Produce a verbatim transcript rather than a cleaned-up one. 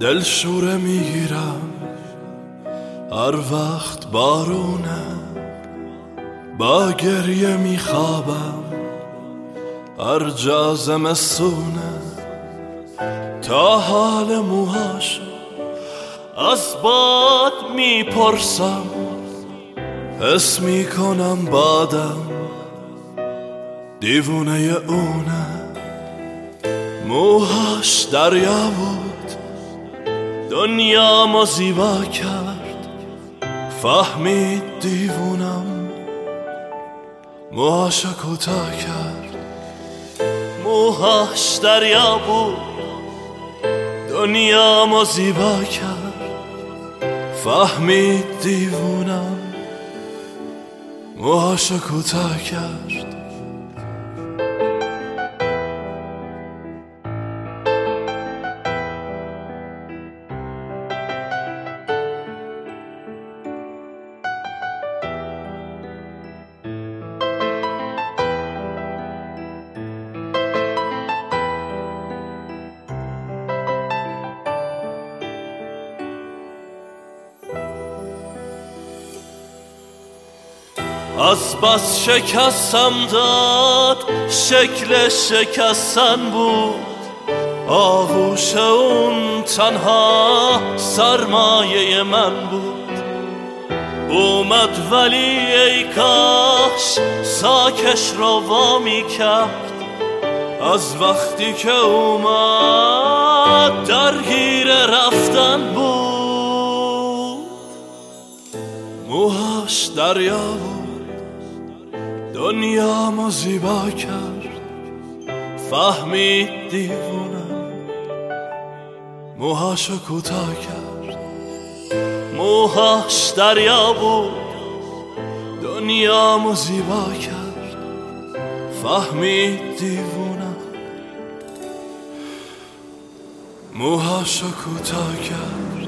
دل شوره میگیرم هر وقت بارونه، با گریه میخوابم هر جا زمستونه. تا حال موهاشو از باد میپرسم، حس میکنم بادم دیوونه اونه. موهاش دریا بود دنیامو زیبا کرد، فهمید دیوونم موهاشو کوتاه کرد. موهاش دریا بود دنیامو زیبا کرد، فهمید دیوونم موهاشو کوتاه کرد. از بس شکستم داد شکل شکستن بود، آغوش اون تنها سرمایه من بود. اومد ولی ای کاش ساکش رو وامی کرد، از وقتی که اومد درگیر رفتن بود. موهاش دریا بود دنیامو زیبا کرد، فهمید دیوونم موهاشو کوتاه کرد. موهاش دریا بود دنیامو زیبا کرد، فهمید دیوونم موهاشو کوتاه کرد.